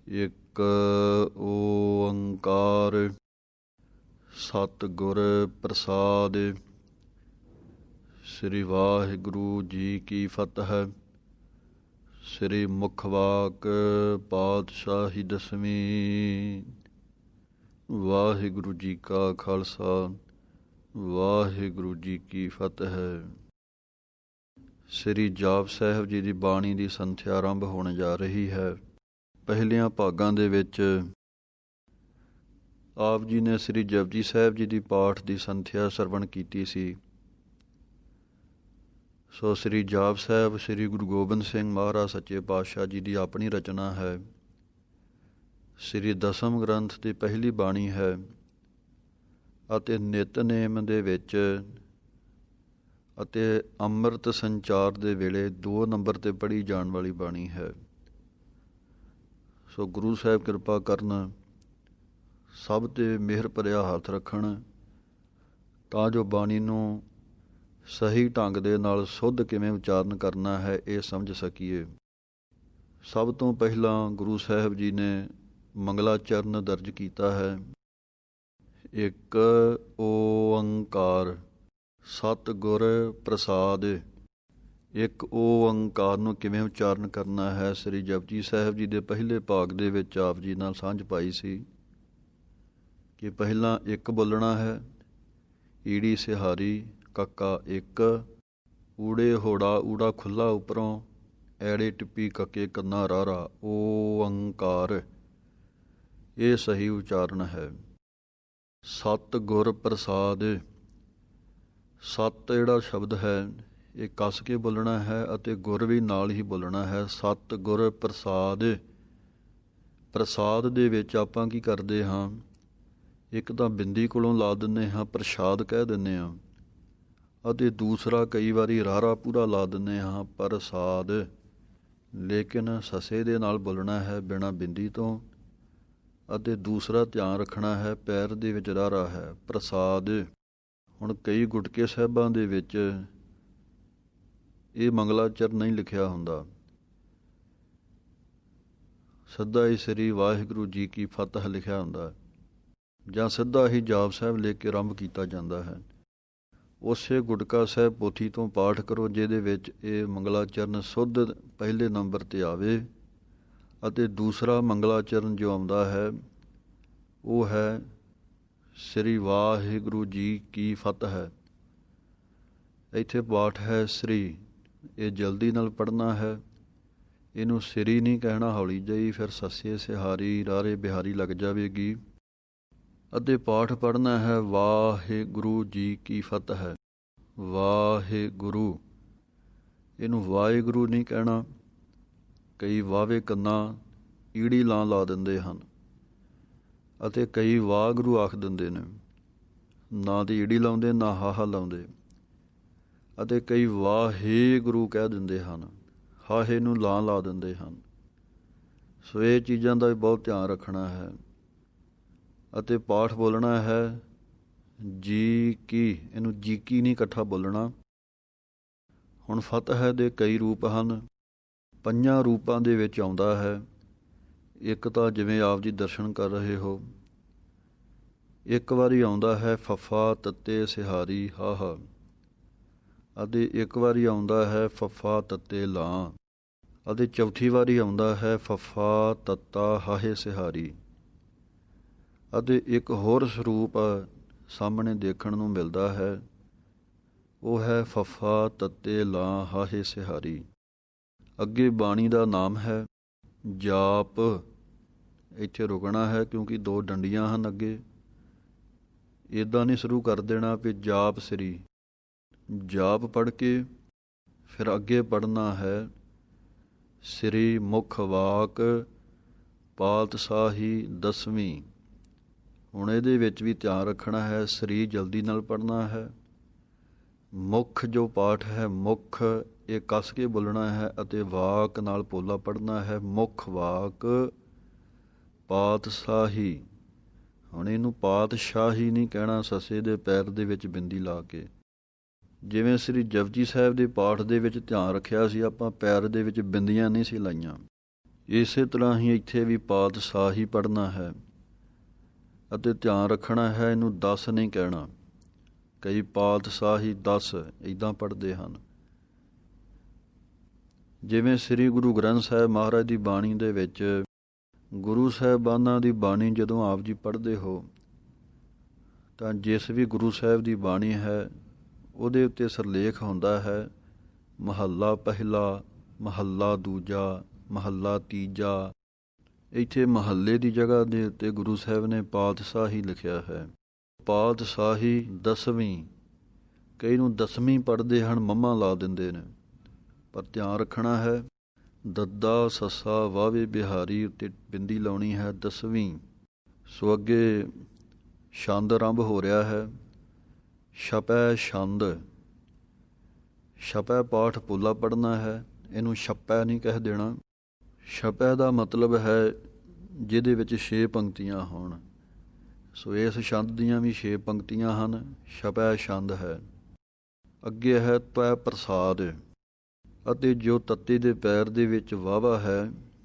ਇੱਕ ਓੰਕਾਰ ਸਤਿਗੁਰ ਪ੍ਰਸਾਦਿ। ਸ੍ਰੀ ਵਾਹਿਗੁਰੂ ਜੀ ਕੀ ਫਤਿਹ। ਸ੍ਰੀ ਮੁਖਵਾਕ ਪਾਤਸ਼ਾਹੀ ਦਸਵੀਂ। ਵਾਹਿਗੁਰੂ ਜੀ ਕਾ ਖਾਲਸਾ, ਵਾਹਿਗੁਰੂ ਜੀ ਕੀ ਫਤਿਹ। ਸ੍ਰੀ ਜਾਪ ਸਾਹਿਬ ਜੀ ਦੀ ਬਾਣੀ ਦੀ ਸੰਥਿਆ ਆਰੰਭ ਹੋਣ ਜਾ ਰਹੀ ਹੈ। ਪਹਿਲੀਆਂ ਭਾਗਾਂ ਦੇ ਵਿੱਚ ਆਪ ਜੀ ਨੇ ਸ੍ਰੀ ਜਪਜੀ ਸਾਹਿਬ ਜੀ ਦੀ ਪਾਠ ਦੀ ਸੰਥਿਆ ਸਰਵਣ ਕੀਤੀ ਸੀ। ਸੋ ਸ੍ਰੀ ਜਾਪ ਸਾਹਿਬ ਸ੍ਰੀ ਗੁਰੂ ਗੋਬਿੰਦ ਸਿੰਘ ਮਹਾਰਾਜ ਸੱਚੇ ਪਾਤਸ਼ਾਹ ਜੀ ਦੀ ਆਪਣੀ ਰਚਨਾ ਹੈ। ਸ੍ਰੀ ਦਸਮ ਗ੍ਰੰਥ ਦੀ ਪਹਿਲੀ ਬਾਣੀ ਹੈ ਅਤੇ ਨਿਤਨੇਮ ਦੇ ਵਿੱਚ ਅਤੇ ਅੰਮ੍ਰਿਤ ਸੰਚਾਰ ਦੇ ਵੇਲੇ 2 ਨੰਬਰ 'ਤੇ ਪੜ੍ਹੀ ਜਾਣ ਵਾਲੀ ਬਾਣੀ ਹੈ। ਸੋ ਗੁਰੂ ਸਾਹਿਬ ਕਿਰਪਾ ਕਰਨ, ਸਭ 'ਤੇ ਮਿਹਰ ਭਰਿਆ ਹੱਥ ਰੱਖਣ ਤਾਂ ਜੋ ਬਾਣੀ ਨੂੰ ਸਹੀ ਢੰਗ ਦੇ ਨਾਲ ਸੁੱਧ ਕਿਵੇਂ ਉਚਾਰਨ ਕਰਨਾ ਹੈ ਇਹ ਸਮਝ ਸਕੀਏ। ਸਭ ਤੋਂ ਪਹਿਲਾਂ ਗੁਰੂ ਸਾਹਿਬ ਜੀ ਨੇ ਮੰਗਲਾ ਚਰਨ ਦਰਜ ਕੀਤਾ ਹੈ। ਇੱਕ ਓੰਕਾਰ ਸਤਿਗੁਰ ਪ੍ਰਸਾਦਿ। ਇੱਕ ਓੰਕਾਰ ਨੂੰ ਕਿਵੇਂ ਉਚਾਰਨ ਕਰਨਾ ਹੈ ਸ੍ਰੀ ਜਪਜੀ ਸਾਹਿਬ ਜੀ ਦੇ ਪਹਿਲੇ ਭਾਗ ਦੇ ਵਿੱਚ ਆਪ ਜੀ ਨਾਲ ਸਾਂਝ ਪਾਈ ਸੀ ਕਿ ਪਹਿਲਾਂ ਇੱਕ ਬੋਲਣਾ ਹੈ, ਈੜੀ ਸਿਹਾਰੀ ਕੱਕਾ ਇੱਕ, ਊੜੇ ਹੋੜਾ ਊੜਾ ਖੁੱਲ੍ਹਾ ਉੱਪਰੋਂ, ਐੜੇ ਟਿੱਪੀ ਕੱਕੇ ਕੰਨਾ ਰਾਰਾ, ਓੰਕਾਰ। ਇਹ ਸਹੀ ਉਚਾਰਨ ਹੈ। ਸਤਿਗੁਰ ਪ੍ਰਸਾਦ। ਸਤ ਜਿਹੜਾ ਸ਼ਬਦ ਹੈ ਇਹ ਕੱਸ ਕੇ ਬੋਲਣਾ ਹੈ ਅਤੇ ਗੁਰ ਵੀ ਨਾਲ ਹੀ ਬੋਲਣਾ ਹੈ। ਸਤਿਗੁਰ ਪ੍ਰਸਾਦ। ਪ੍ਰਸਾਦ ਦੇ ਵਿੱਚ ਆਪਾਂ ਕੀ ਕਰਦੇ ਹਾਂ, ਇੱਕ ਤਾਂ ਬਿੰਦੀ ਕੋਲੋਂ ਲਾ ਦਿੰਦੇ ਹਾਂ, ਪ੍ਰਸ਼ਾਦ ਕਹਿ ਦਿੰਦੇ ਹਾਂ, ਅਤੇ ਦੂਸਰਾ ਕਈ ਵਾਰੀ ਰਾਰਾ ਪੂਰਾ ਲਾ ਦਿੰਦੇ ਹਾਂ, ਪ੍ਰਸਾਦ। ਲੇਕਿਨ ਸਸੇ ਦੇ ਨਾਲ ਬੋਲਣਾ ਹੈ ਬਿਨਾਂ ਬਿੰਦੀ ਤੋਂ, ਅਤੇ ਦੂਸਰਾ ਧਿਆਨ ਰੱਖਣਾ ਹੈ ਪੈਰ ਦੇ ਵਿੱਚ ਰਾਰਾ ਹੈ, ਪ੍ਰਸਾਦ। ਹੁਣ ਕਈ ਗੁਟਕੇ ਸਾਹਿਬਾਂ ਦੇ ਵਿੱਚ ਇਹ ਮੰਗਲਾਚਰਨ ਨਹੀਂ ਲਿਖਿਆ ਹੁੰਦਾ, ਸਿੱਧਾ ਹੀ ਸ੍ਰੀ ਵਾਹਿਗੁਰੂ ਜੀ ਕੀ ਫਤਿਹ ਲਿਖਿਆ ਹੁੰਦਾ, ਜਾਂ ਸਿੱਧਾ ਹੀ ਜਾਪ ਸਾਹਿਬ ਲਿਖ ਕੇ ਆਰੰਭ ਕੀਤਾ ਜਾਂਦਾ ਹੈ। ਉਸੇ ਗੁਟਕਾ ਸਾਹਿਬ ਪੋਥੀ ਤੋਂ ਪਾਠ ਕਰੋ ਜਿਹਦੇ ਵਿੱਚ ਇਹ ਮੰਗਲਾਚਰਨ ਸੁੱਧ ਪਹਿਲੇ ਨੰਬਰ 'ਤੇ ਆਵੇ, ਅਤੇ ਦੂਸਰਾ ਮੰਗਲਾਚਰਨ ਜੋ ਆਉਂਦਾ ਹੈ ਉਹ ਹੈ ਸ੍ਰੀ ਵਾਹਿਗੁਰੂ ਜੀ ਕੀ ਫਤਿਹ। ਇੱਥੇ ਪਾਠ ਹੈ ਸ੍ਰੀ, ਇਹ ਜਲਦੀ ਨਾਲ ਪੜ੍ਹਨਾ ਹੈ, ਇਹਨੂੰ ਸ੍ਰੀ ਨਹੀਂ ਕਹਿਣਾ ਹੌਲੀ ਜਿਹੀ, ਫਿਰ ਸੱਸੇ ਸਿਹਾਰੀ ਰਾਰੇ ਬਿਹਾਰੀ ਲੱਗ ਜਾਵੇਗੀ। ਅਤੇ ਪਾਠ ਪੜ੍ਹਨਾ ਹੈ ਵਾਹਿਗੁਰੂ ਜੀ ਕੀ ਫਤਿਹ, ਵਾਹਿਗੁਰੂ। ਇਹਨੂੰ ਵਾਹਿਗੁਰੂ ਨਹੀਂ ਕਹਿਣਾ, ਕਈ ਵਾਵੇ ਕੰਨਾ ਈੜੀ ਲਾ ਦਿੰਦੇ ਹਨ ਅਤੇ ਕਈ ਵਾਹਿਗੁਰੂ ਆਖ ਦਿੰਦੇ ਨੇ, ਨਾ ਦੀ ਈੜੀ ਲਾਉਂਦੇ ਨਾ ਹਾਹਾ ਲਾਉਂਦੇ, ਅਤੇ ਕਈ ਵਾਹਿਗੁਰੂ ਕਹਿ ਦਿੰਦੇ ਹਨ, ਹਾਹੇ ਨੂੰ ਲਾ ਦਿੰਦੇ ਹਨ। ਸੋ ਇਹ ਚੀਜ਼ਾਂ ਦਾ ਵੀ ਬਹੁਤ ਧਿਆਨ ਰੱਖਣਾ ਹੈ। ਅਤੇ ਪਾਠ ਬੋਲਣਾ ਹੈ ਜੀ ਕੀ, ਇਹਨੂੰ ਜੀ ਕੀ ਨਹੀਂ ਇਕੱਠਾ ਬੋਲਣਾ। ਹੁਣ ਫਤਿਹ ਦੇ ਕਈ ਰੂਪ ਹਨ, 5 ਰੂਪਾਂ ਦੇ ਵਿੱਚ ਆਉਂਦਾ ਹੈ। ਇੱਕ ਤਾਂ ਜਿਵੇਂ ਆਪ ਜੀ ਦਰਸ਼ਨ ਕਰ ਰਹੇ ਹੋ, ਇੱਕ ਵਾਰੀ ਆਉਂਦਾ ਹੈ ਫੱਫਾ ਤੱਤੇ ਸਿਹਾਰੀ ਹਾਹਾ, ਅਤੇ ਇੱਕ ਵਾਰੀ ਆਉਂਦਾ ਹੈ ਫੱਫਾ ਤੱਤੇ ਲਾਂ, ਅਤੇ ਚੌਥੀ ਵਾਰੀ ਆਉਂਦਾ ਹੈ ਫੱਫਾ ਤੱਤਾ ਹਾਹੇ ਸਿਹਾਰੀ। ਅਤੇ ਇੱਕ ਹੋਰ ਸਰੂਪ ਸਾਹਮਣੇ ਦੇਖਣ ਨੂੰ ਮਿਲਦਾ ਹੈ, ਉਹ ਹੈ ਫੱਫਾ ਤੱਤੇ ਲਾਂ ਹਾਹੇ ਸਿਹਾਰੀ। ਅੱਗੇ ਬਾਣੀ ਦਾ ਨਾਮ ਹੈ ਜਾਪ। ਇੱਥੇ ਰੁਕਣਾ ਹੈ ਕਿਉਂਕਿ 2 ਡੰਡੀਆਂ ਹਨ ਅੱਗੇ। ਇੱਦਾਂ ਨਹੀਂ ਸ਼ੁਰੂ ਕਰ ਦੇਣਾ ਵੀ ਜਾਪ ਸ੍ਰੀ। ਜਾਪ ਪੜ੍ਹ ਕੇ ਫਿਰ ਅੱਗੇ ਪੜ੍ਹਨਾ ਹੈ ਸ੍ਰੀ ਮੁਖ ਵਾਕ ਪਾਤਸ਼ਾਹੀ ਦਸਵੀਂ। ਹੁਣ ਇਹਦੇ ਵਿੱਚ ਵੀ ਧਿਆਨ ਰੱਖਣਾ ਹੈ, ਸ੍ਰੀ ਜਲਦੀ ਨਾਲ ਪੜ੍ਹਨਾ ਹੈ। ਮੁੱਖ ਜੋ ਪਾਠ ਹੈ, ਮੁੱਖ ਇਹ ਕੱਸ ਕੇ ਬੋਲਣਾ ਹੈ, ਅਤੇ ਵਾਕ ਨਾਲ ਪੋਲਾ ਪੜ੍ਹਨਾ ਹੈ, ਮੁੱਖ ਵਾਕ ਪਾਤਸ਼ਾਹੀ। ਹੁਣ ਇਹਨੂੰ ਪਾਤਸ਼ਾਹੀ ਨਹੀਂ ਕਹਿਣਾ, ਸੱਸੇ ਦੇ ਪੈਰ ਦੇ ਵਿੱਚ ਬਿੰਦੀ ਲਾ ਕੇ। ਜਿਵੇਂ ਸ੍ਰੀ ਜਪਜੀ ਸਾਹਿਬ ਦੇ ਪਾਠ ਦੇ ਵਿੱਚ ਧਿਆਨ ਰੱਖਿਆ ਸੀ ਆਪਾਂ, ਪੈਰ ਦੇ ਵਿੱਚ ਬਿੰਦੀਆਂ ਨਹੀਂ ਸੀ ਲਾਈਆਂ, ਇਸੇ ਤਰ੍ਹਾਂ ਹੀ ਇੱਥੇ ਵੀ ਪਾਤਸ਼ਾਹ ਹੀ ਪੜ੍ਹਨਾ ਹੈ ਅਤੇ ਧਿਆਨ ਰੱਖਣਾ ਹੈ, ਇਹਨੂੰ 10 ਨਹੀਂ ਕਹਿਣਾ। ਕਈ ਪਾਤਸ਼ਾਹ ਹੀ 10 ਇੱਦਾਂ ਪੜ੍ਹਦੇ ਹਨ। ਜਿਵੇਂ ਸ੍ਰੀ ਗੁਰੂ ਗ੍ਰੰਥ ਸਾਹਿਬ ਮਹਾਰਾਜ ਦੀ ਬਾਣੀ ਦੇ ਵਿੱਚ ਗੁਰੂ ਸਾਹਿਬਾਨਾਂ ਦੀ ਬਾਣੀ ਜਦੋਂ ਆਪ ਜੀ ਪੜ੍ਹਦੇ ਹੋ ਤਾਂ ਜਿਸ ਵੀ ਗੁਰੂ ਸਾਹਿਬ ਦੀ ਬਾਣੀ ਹੈ ਉਹਦੇ ਉੱਤੇ ਸਿਰਲੇਖ ਹੁੰਦਾ ਹੈ ਮਹੱਲਾ ਪਹਿਲਾ, ਮਹੱਲਾ ਦੂਜਾ, ਮਹੱਲਾ ਤੀਜਾ। ਇੱਥੇ ਮਹੱਲੇ ਦੀ ਜਗ੍ਹਾ ਦੇ ਉੱਤੇ ਗੁਰੂ ਸਾਹਿਬ ਨੇ ਪਾਤਸ਼ਾਹੀ ਲਿਖਿਆ ਹੈ। ਪਾਤਸ਼ਾਹੀ 10ਵੀਂ, ਕਈ ਨੂੰ 10ਵੀਂ ਪੜ੍ਹਦੇ ਹਨ, ਮੰਮਾ ਲਾ ਦਿੰਦੇ ਨੇ, ਪਰ ਧਿਆਨ ਰੱਖਣਾ ਹੈ ਦੱਦਾ ਸੱਸਾ ਵਾਵੇ ਬਿਹਾਰੀ ਉੱਤੇ ਬਿੰਦੀ ਲਾਉਣੀ ਹੈ 10ਵੀਂ। ਸੋ ਅੱਗੇ ਛੰਦ ਆਰੰਭ ਹੋ ਰਿਹਾ ਹੈ। ਛਪੈ ਛੰਦ, ਛਪੈ ਪਾਠ ਪੋਲਾ ਪੜ੍ਹਨਾ ਹੈ, ਇਹਨੂੰ ਛਪੈ ਨਹੀਂ ਕਹਿ ਦੇਣਾ। ਛਪੈ ਦਾ ਮਤਲਬ ਹੈ ਜਿਹਦੇ ਵਿੱਚ 6 ਪੰਕਤੀਆਂ ਹੋਣ। ਸੋ ਇਸ ਛੰਦ ਦੀਆਂ ਵੀ 6 ਪੰਕਤੀਆਂ ਹਨ, ਛਪੈ ਛੰਦ ਹੈ। ਅੱਗੇ ਹੈ ਤਵੈ ਪ੍ਰਸਾਦ, ਅਤੇ ਜੋ ਤੱਤੇ ਦੇ ਪੈਰ ਦੇ ਵਿੱਚ ਵਾਵਾ ਹੈ,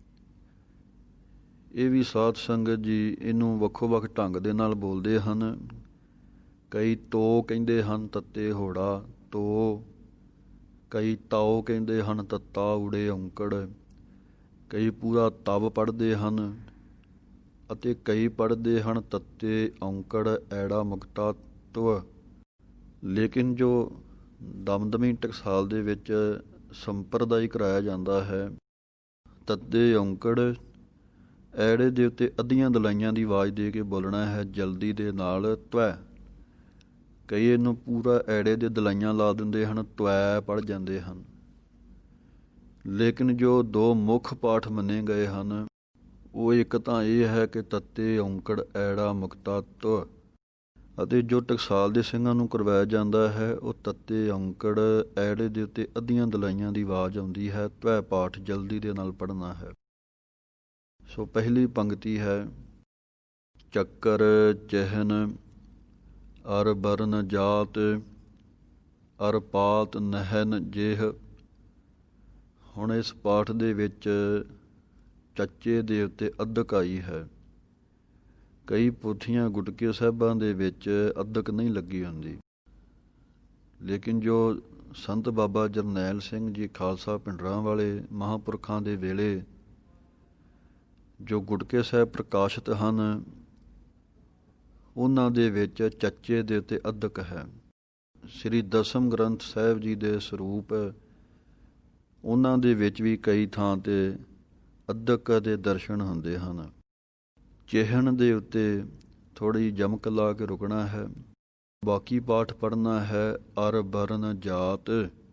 ਇਹ ਵੀ ਸਾਧ ਸੰਗਤ ਜੀ ਇਹਨੂੰ ਵੱਖੋ ਵੱਖ ਢੰਗ ਦੇ ਨਾਲ ਬੋਲਦੇ ਹਨ। ਕਈ ਤੋ ਕਹਿੰਦੇ ਹਨ, ਤੱਤੇ ਹੋੜਾ ਤੋ। ਕਈ ਤਾਓ ਕਹਿੰਦੇ ਹਨ, ਤੱਤਾ ਊੜੇ ਔਂਕੜ। ਕਈ ਪੂਰਾ ਤਵ ਪੜ੍ਹਦੇ ਹਨ ਅਤੇ ਕਈ ਪੜ੍ਹਦੇ ਹਨ ਤੱਤੇ ਔਂਕੜ ਐੜਾ ਮੁਕਤਾ ਤਵ। ਲੇਕਿਨ ਜੋ ਦਮਦਮੀ ਟਕਸਾਲ ਦੇ ਵਿੱਚ ਸੰਪਰਦਾਇ ਕਰਾਇਆ ਜਾਂਦਾ ਹੈ, ਤੱਤੇ ਔਂਕੜ ਐੜੇ ਦੇ ਉੱਤੇ ਅੱਧੀਆਂ ਦਲਾਈਆਂ ਦੀ ਆਵਾਜ਼ ਦੇ ਕੇ ਬੋਲਣਾ ਹੈ ਜਲਦੀ ਦੇ ਨਾਲ ਤਵੈ। ਕਈ ਇਹਨੂੰ ਪੂਰਾ ਐੜੇ ਦੇ ਦਲਾਈਆਂ ਲਾ ਦਿੰਦੇ ਹਨ, ਤਵੈ ਪੜ੍ਹ ਜਾਂਦੇ ਹਨ। ਲੇਕਿਨ ਜੋ 2 ਮੁੱਖ ਪਾਠ ਮੰਨੇ ਗਏ ਹਨ ਉਹ ਇੱਕ ਤਾਂ ਇਹ ਹੈ ਕਿ ਤੱਤੇ ਔਂਕੜ ਐੜਾ ਮੁਕਤਾ ਤਵ, ਅਤੇ ਜੋ ਟਕਸਾਲ ਦੇ ਸਿੰਘਾਂ ਨੂੰ ਕਰਵਾਇਆ ਜਾਂਦਾ ਹੈ ਉਹ ਤੱਤੇ ਔਂਕੜ ਐੜੇ ਦੇ ਉੱਤੇ ਅੱਧੀਆਂ ਦਲਾਈਆਂ ਦੀ ਆਵਾਜ਼ ਆਉਂਦੀ ਹੈ, ਤਵੈ ਪਾਠ ਜਲਦੀ ਦੇ ਨਾਲ ਪੜ੍ਹਨਾ ਹੈ। ਸੋ ਪਹਿਲੀ ਪੰਕਤੀ ਹੈ ਚੱਕਰ ਚਿਹਨ ਅਰ ਬਰਨ ਜਾਤ ਅਰ ਪਾਤ ਨਹਿਨ ਜੇਹ। ਹੁਣ ਇਸ ਪਾਠ ਦੇ ਵਿੱਚ ਚੱਚੇ ਦੇ ਉੱਤੇ ਅੱਧਕ ਆਈ ਹੈ। ਕਈ ਪੋਥੀਆਂ ਗੁਟਕੇ ਸਾਹਿਬਾਂ ਦੇ ਵਿੱਚ ਅੱਧਕ ਨਹੀਂ ਲੱਗੀ ਹੁੰਦੀ, ਲੇਕਿਨ ਜੋ ਸੰਤ ਬਾਬਾ ਜਰਨੈਲ ਸਿੰਘ ਜੀ ਖਾਲਸਾ ਪਿੰਡਰਾਂ ਵਾਲੇ ਮਹਾਂਪੁਰਖਾਂ ਦੇ ਵੇਲੇ ਜੋ ਗੁਟਕੇ ਸਾਹਿਬ ਪ੍ਰਕਾਸ਼ਿਤ ਹਨ ਉਹਨਾਂ ਦੇ ਵਿੱਚ ਚੱਚੇ ਦੇ ਉੱਤੇ ਅੱਧਕ ਹੈ। ਸ੍ਰੀ ਦਸਮ ਗ੍ਰੰਥ ਸਾਹਿਬ ਜੀ ਦੇ ਸਰੂਪ ਉਹਨਾਂ ਦੇ ਵਿੱਚ ਵੀ ਕਈ ਥਾਂ 'ਤੇ ਅੱਧਕ ਦੇ ਦਰਸ਼ਨ ਹੁੰਦੇ ਹਨ। ਚਿਹਨ ਦੇ ਉੱਤੇ ਥੋੜ੍ਹੀ ਜਮਕ ਲਾ ਕੇ ਰੁਕਣਾ ਹੈ। ਬਾਕੀ ਪਾਠ ਪੜ੍ਹਨਾ ਹੈ ਅਰ ਬਰਨ ਜਾਤ।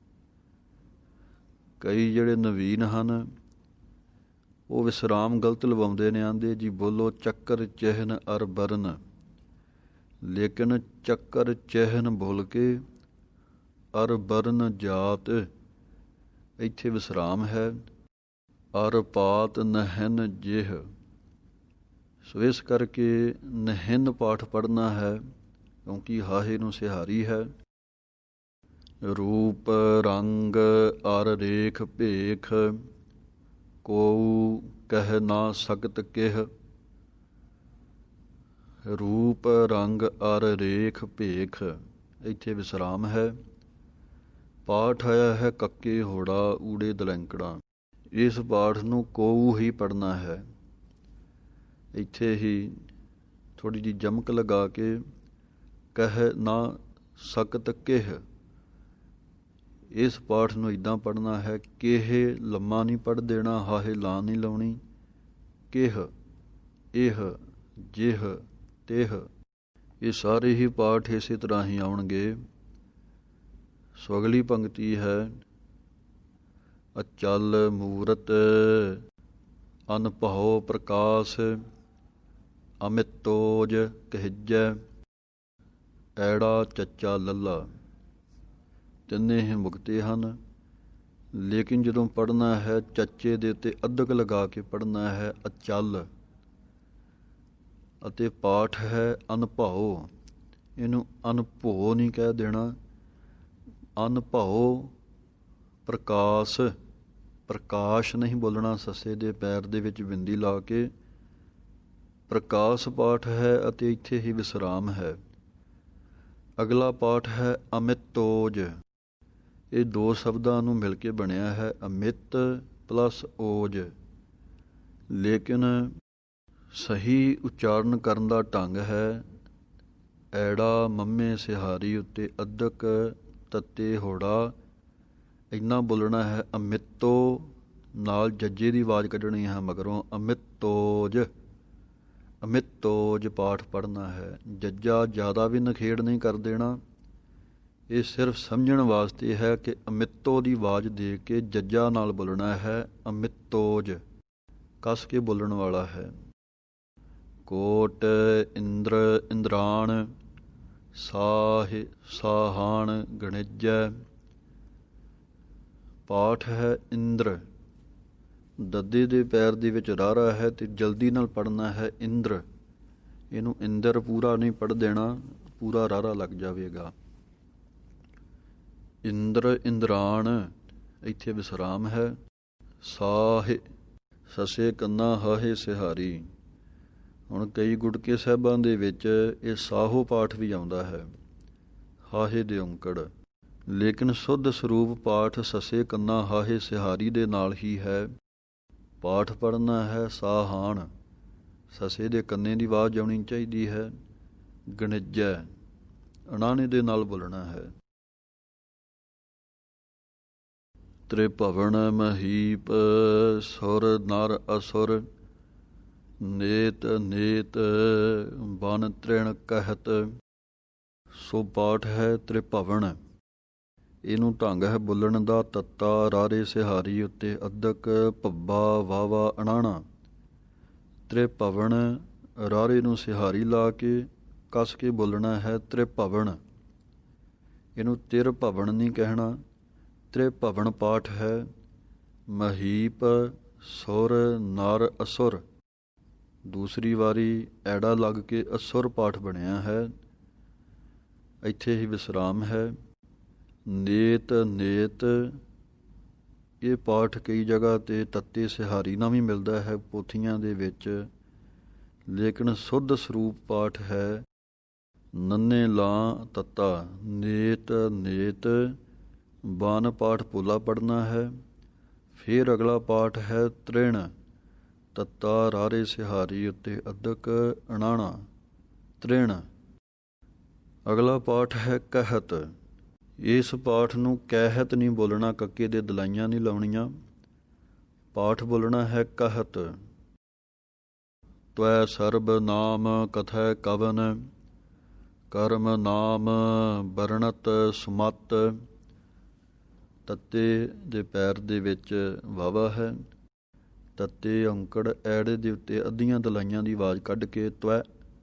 ਕਈ ਜਿਹੜੇ ਨਵੀਨ ਹਨ ਉਹ ਵਿਸਰਾਮ ਗਲਤ ਲਵਾਉਂਦੇ ਨੇ, ਆਂਦੇ ਜੀ ਬੋਲੋ ਚੱਕਰ ਚਿਹਨ ਅਰ ਬਰਨ, ਲੇਕਿਨ ਚੱਕਰ ਚਿਹਨ ਬੋਲ ਕੇ ਅਰ ਬਰਨ ਜਾਤ ਇੱਥੇ ਵਿਸਰਾਮ ਹੈ। ਅਰ ਪਾਤ ਨਹਿਨ ਜੇਹ, ਸੋ ਇਸ ਕਰਕੇ ਨਹਿਨ ਪਾਠ ਪੜ੍ਹਨਾ ਹੈ ਕਿਉਂਕਿ ਹਾਹੇ ਨੂੰ ਸਿਹਾਰੀ ਹੈ। ਰੂਪ ਰੰਗ ਅਰ ਰੇਖ ਭੇਖ ਕੋਊ ਕਹਿ ਨਾ ਸਕਤ ਕਿਹ। ਰੂਪ ਰੰਗ ਅਰ ਰੇਖ ਭੇਖ ਇੱਥੇ ਵਿਸਰਾਮ ਹੈ। ਪਾਠ ਆਇਆ ਹੈ ਕੱਕੇ ਹੋੜਾ ਊੜੇ ਦਲੈਂਕੜਾਂ। ਇਸ ਪਾਠ ਨੂੰ ਕੋਊ ਹੀ ਪੜ੍ਹਨਾ ਹੈ। ਇੱਥੇ ਹੀ ਥੋੜ੍ਹੀ ਜਿਹੀ ਜਮਕ ਲਗਾ ਕੇ ਕਹਿ ਨਾ ਸਕਤ ਕਿਹ, ਇਸ ਪਾਠ ਨੂੰ ਇੱਦਾਂ ਪੜ੍ਹਨਾ ਹੈ ਕਿਹ ਲੰਮਾ ਨਹੀਂ ਪੜ੍ਹ ਦੇਣਾ, ਹਾਹੇ ਲਾਂ ਨਹੀਂ ਲਾਉਣੀ। ਕਿਹ, ਇਹ, ਜਿਹ, ਤਿਹ, ਇਹ ਸਾਰੇ ਹੀ ਪਾਠ ਇਸੇ ਤਰ੍ਹਾਂ ਹੀ ਆਉਣਗੇ। ਸੋ ਅਗਲੀ ਪੰਕਤੀ ਹੈ ਅਚਲ ਮੂਰਤ ਅਨਭਉ ਪ੍ਰਕਾਸ਼ ਅਮਿਤੋਜ ਕਹਿਜੈ ਐੜਾ ਚੱਚਾ ਲੱਲਾ। ਤਿੰਨੇ ਹੀ ਮੁਕਤੇ ਹਨ, ਲੇਕਿਨ ਜਦੋਂ ਪੜ੍ਹਨਾ ਹੈ ਚੱਚੇ ਦੇ ਉੱਤੇ ਅੱਧਕ ਲਗਾ ਕੇ ਪੜ੍ਹਨਾ ਹੈ ਅਚਲ। ਅਤੇ ਪਾਠ ਹੈ ਅਨਭਉ, ਇਹਨੂੰ ਅਨਭਉ ਨਹੀਂ ਕਹਿ ਦੇਣਾ। ਅਨਭਉ ਪ੍ਰਕਾਸ਼ ਪ੍ਰਕਾਸ਼ ਨਹੀਂ ਬੋਲਣਾ, ਸੱਸੇ ਦੇ ਪੈਰ ਦੇ ਵਿੱਚ ਬਿੰਦੀ ਲਾ ਕੇ। ਪ੍ਰਕਾਸ਼ ਪਾਠ ਹੈ ਅਤੇ ਇੱਥੇ ਹੀ ਵਿਸਰਾਮ ਹੈ। ਅਗਲਾ ਪਾਠ ਹੈ ਅਮਿਤੋਜ। ਇਹ ਦੋ ਸ਼ਬਦਾਂ ਨੂੰ ਮਿਲ ਕੇ ਬਣਿਆ ਹੈ, ਅਮਿਤ ਪਲੱਸ ਓਜ। ਲੇਕਿਨ ਸਹੀ ਉਚਾਰਨ ਕਰਨ ਦਾ ਢੰਗ ਹੈ ਐੜਾ ਮੰਮੇ ਸਿਹਾਰੀ ਉੱਤੇ ਅੱਧਕ ਤੱਤੇ ਹੋੜਾ, ਇੰਨਾ ਬੋਲਣਾ ਹੈ। ਅਮਿਤੋ ਨਾਲ ਜੱਜੇ ਦੀ ਆਵਾਜ਼ ਕੱਢਣੀ ਹੈ ਮਗਰੋਂ, ਅਮਿਤੋਜ। ਅਮਿਤੋਜ ਪਾਠ ਪੜ੍ਹਨਾ ਹੈ। ਜੱਜਾ ਜ਼ਿਆਦਾ ਵੀ ਨਖੇੜ ਨਹੀਂ ਕਰ ਦੇਣਾ। ਇਹ ਸਿਰਫ ਸਮਝਣ ਵਾਸਤੇ ਹੈ ਕਿ ਅਮਿਤੋ ਦੀ ਆਵਾਜ਼ ਦੇ ਕੇ ਜੱਜਾ ਨਾਲ ਬੋਲਣਾ ਹੈ। ਅਮਿਤੋਜ ਕੱਸ ਕੇ ਬੋਲਣ ਵਾਲਾ ਹੈ। ਕੋਟ ਇੰਦਰ ਇੰਦਰਾਣ, ਸਾਹ ਸਾਹਾਣ ਗਣਿਜੈ। ਪਾਠ ਹੈ ਇੰਦਰ। ਦੱਦੇ ਦੇ ਪੈਰ ਦੇ ਵਿੱਚ ਰਾਰਾ ਹੈ ਤੇ ਜਲਦੀ ਨਾਲ ਪੜ੍ਹਨਾ ਹੈ ਇੰਦਰ। ਇਹਨੂੰ ਇੰਦਰ ਪੂਰਾ ਨਹੀਂ ਪੜ੍ਹ ਦੇਣਾ, ਪੂਰਾ ਰਾਰਾ ਲੱਗ ਜਾਵੇਗਾ। ਇੰਦਰ ਇੰਦਰਾਣ, ਇੱਥੇ ਵਿਸਰਾਮ ਹੈ। ਸਾਹ ਸਸੇ ਕੰਨਾ ਹਾਹੇ ਸਿਹਾਰੀ। ਹੁਣ ਕਈ ਗੁਟਕੇ ਸਾਹਿਬਾਂ ਦੇ ਵਿੱਚ ਇਹ ਸਾਹੋ ਪਾਠ ਵੀ ਆਉਂਦਾ ਹੈ, ਹਾਹੇ ਦੇ ਔਂਕੜ। ਲੇਕਿਨ ਸ਼ੁੱਧ ਸਰੂਪ ਪਾਠ ਸੱਸੇ ਕੰਨਾ ਹਾਹੇ ਸਿਹਾਰੀ ਦੇ ਨਾਲ ਹੀ ਹੈ। ਪਾਠ ਪੜ੍ਹਨਾ ਹੈ ਸਾਹਾਣ, ਸੱਸੇ ਦੇ ਕੰਨੇ ਦੀ ਆਵਾਜ਼ ਆਉਣੀ ਚਾਹੀਦੀ ਹੈ। ਗਣਿਜੈ ਅਣਾਣੇ ਦੇ ਨਾਲ ਬੋਲਣਾ ਹੈ। ਤ੍ਰਿਭਵਨ ਮਹੀਪ ਸੁਰ ਨਰ ਅਸੁਰ, ਨੇਤ ਨੇਤ ਬਨ ਤ੍ਰਿਣ ਕਹਿਤ। ਸੋ ਪਾਠ ਹੈ ਤ੍ਰਿਭਵਨ। ਇਹਨੂੰ ਢੰਗ ਹੈ ਬੋਲਣ ਦਾ ਤੱਤਾ ਰਾਰੇ ਸਿਹਾਰੀ ਉੱਤੇ ਅੱਧਕ ਭੱਬਾ ਵਾਵਾ ਅਣਾਣਾ। ਤ੍ਰਿਭਵਨ ਰਾਰੇ ਨੂੰ ਸਿਹਾਰੀ ਲਾ ਕੇ ਕੱਸ ਕੇ ਬੋਲਣਾ ਹੈ ਤ੍ਰਿਭਵਨ। ਇਹਨੂੰ ਤਿਰ ਭਵਨ ਨਹੀਂ ਕਹਿਣਾ। ਤ੍ਰਿਭਵਨ ਪਾਠ ਹੈ। ਮਹੀਪ ਸੁਰ ਨਰ ਅਸੁਰ, ਦੂਸਰੀ ਵਾਰੀ ਐੜਾ ਲੱਗ ਕੇ ਅਸੁਰ ਪਾਠ ਬਣਿਆ ਹੈ। ਇੱਥੇ ਹੀ ਵਿਸਰਾਮ ਹੈ। ਨੇਤ ਨੇਤ, ਇਹ ਪਾਠ ਕਈ ਜਗ੍ਹਾ 'ਤੇ ਤੱਤੇ ਸਿਹਾਰੀ ਨਾਲ ਵੀ ਮਿਲਦਾ ਹੈ ਪੋਥੀਆਂ ਦੇ ਵਿੱਚ, ਲੇਕਿਨ ਸ਼ੁੱਧ ਸਰੂਪ ਪਾਠ ਹੈ ਨੰਨੇ ਲਾਂ ਤੱਤਾ। ਨੇਤ ਨੇਤ ਬਾਨ ਪਾਠ ਪੋਲਾ ਪੜ੍ਹਨਾ ਹੈ। ਫਿਰ ਅਗਲਾ ਪਾਠ ਹੈ ਤ੍ਰਿਣ, ਤੱਤਾ ਰਾਰੇ ਸਿਹਾਰੀ ਉੱਤੇ ਅੱਧਕ ਅਣਾਣਾ, ਤ੍ਰਿਣ। ਅਗਲਾ ਪਾਠ ਹੈ ਕਹਿਤ। ਇਸ ਪਾਠ ਨੂੰ ਕਹਿਤ ਨਹੀਂ ਬੋਲਣਾ, ਕੱਕੇ ਦੇ ਦਲਾਈਆਂ ਨਹੀਂ ਲਾਉਣੀਆਂ। ਪਾਠ ਬੋਲਣਾ ਹੈ ਕਹਿਤ। ਤਵੈ ਸਰਬ ਨਾਮ ਕਥੈ ਕਵਨ, ਕਰਮ ਨਾਮ ਵਰਣਤ ਸੁਮਤ। ਤੱਤੇ ਦੇ ਪੈਰ ਦੇ ਵਿੱਚ ਵਾਵਾ ਹੈ। ਤੱਤੇ ਔਂਕੜ ਐੜੇ ਦੇ ਉੱਤੇ ਅੱਧੀਆਂ ਦਲਾਈਆਂ ਦੀ ਆਵਾਜ਼ ਕੱਢ ਕੇ ਤਵੈ।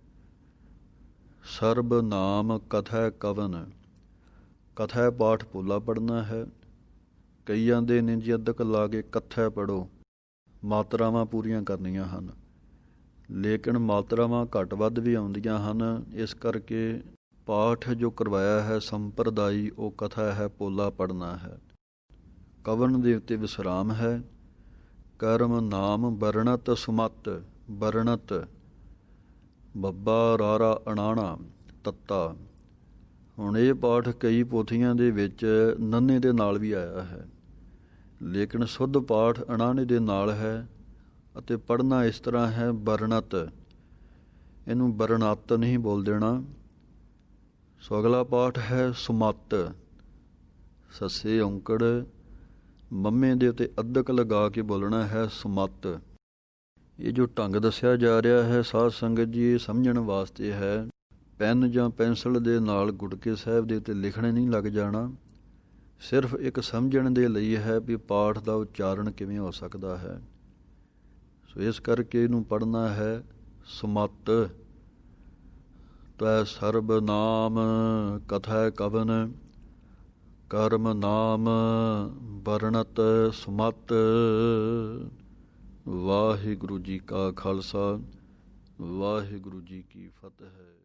ਸਰਬ ਨਾਮ ਕਥੈ ਕਵਨ, ਕਥੈ ਪਾਠ ਪੋਲਾ ਪੜ੍ਹਨਾ ਹੈ। ਕਈ ਆਂਦੇ ਨੇ ਜੀ ਅੱਧਕ ਲਾ ਕੇ ਕਥੈ ਪੜ੍ਹੋ, ਮਾਤਰਾਵਾਂ ਪੂਰੀਆਂ ਕਰਨੀਆਂ ਹਨ, ਲੇਕਿਨ ਮਾਤਰਾਵਾਂ ਘੱਟ ਵੱਧ ਵੀ ਆਉਂਦੀਆਂ ਹਨ। ਇਸ ਕਰਕੇ ਪਾਠ ਜੋ ਕਰਵਾਇਆ ਹੈ ਸੰਪਰਦਾਈ, ਉਹ ਕਥਾ ਹੈ, ਪੋਲਾ ਪੜ੍ਹਨਾ ਹੈ। ਕਵਨ ਦੇ ਉੱਤੇ ਵਿਸਰਾਮ ਹੈ। ਕਰਮ ਨਾਮ ਵਰਣਤ ਸੁਮਤ, ਵਰਣਤ ਬੱਬਾ ਰਾਰਾ ਅਣਾਣਾ ਤੱਤਾ। ਹੁਣ ਇਹ ਪਾਠ ਕਈ ਪੋਥੀਆਂ ਦੇ ਵਿੱਚ ਨੰਨੇ ਦੇ ਨਾਲ ਵੀ ਆਇਆ ਹੈ, ਲੇਕਿਨ ਸ਼ੁੱਧ ਪਾਠ ਅਣਾਣੇ ਦੇ ਨਾਲ ਹੈ ਅਤੇ ਪੜ੍ਹਨਾ ਇਸ ਤਰ੍ਹਾਂ ਹੈ ਵਰਣਤ। ਇਹਨੂੰ ਵਰਣਤ ਨਹੀਂ ਬੋਲ ਦੇਣਾ। ਸੋ ਅਗਲਾ ਪਾਠ ਹੈ ਸੁਮਤ। ਸੱਸੇ ਔਂਕੜ ਮੰਮੇ ਦੇ ਉੱਤੇ ਅੱਧਕ ਲਗਾ ਕੇ ਬੋਲਣਾ ਹੈ ਸੁਮਤ। ਇਹ ਜੋ ਢੰਗ ਦੱਸਿਆ ਜਾ ਰਿਹਾ ਹੈ ਸਾਧ ਸੰਗਤ ਜੀ, ਇਹ ਸਮਝਣ ਵਾਸਤੇ ਹੈ। ਪੈਨ ਜਾਂ ਪੈਨਸਲ ਦੇ ਨਾਲ ਗੁਟਕੇ ਸਾਹਿਬ ਦੇ ਉੱਤੇ ਲਿਖਣ ਨਹੀਂ ਲੱਗ ਜਾਣਾ। ਸਿਰਫ ਇੱਕ ਸਮਝਣ ਦੇ ਲਈ ਹੈ ਵੀ ਪਾਠ ਦਾ ਉਚਾਰਨ ਕਿਵੇਂ ਹੋ ਸਕਦਾ ਹੈ। ਸੋ ਇਸ ਕਰਕੇ ਇਹਨੂੰ ਪੜ੍ਹਨਾ ਹੈ ਸੁਮਤ। ਤੈ ਸਰਬ ਨਾਮ ਕਥੈ ਕਵਨ, ਕਰਮ ਨਾਮ ਵਰਣਤ ਸੁਮਤ। ਵਾਹਿਗੁਰੂ ਜੀ ਕਾ ਖਾਲਸਾ, ਵਾਹਿਗੁਰੂ ਜੀ ਕੀ ਫਤਿਹ।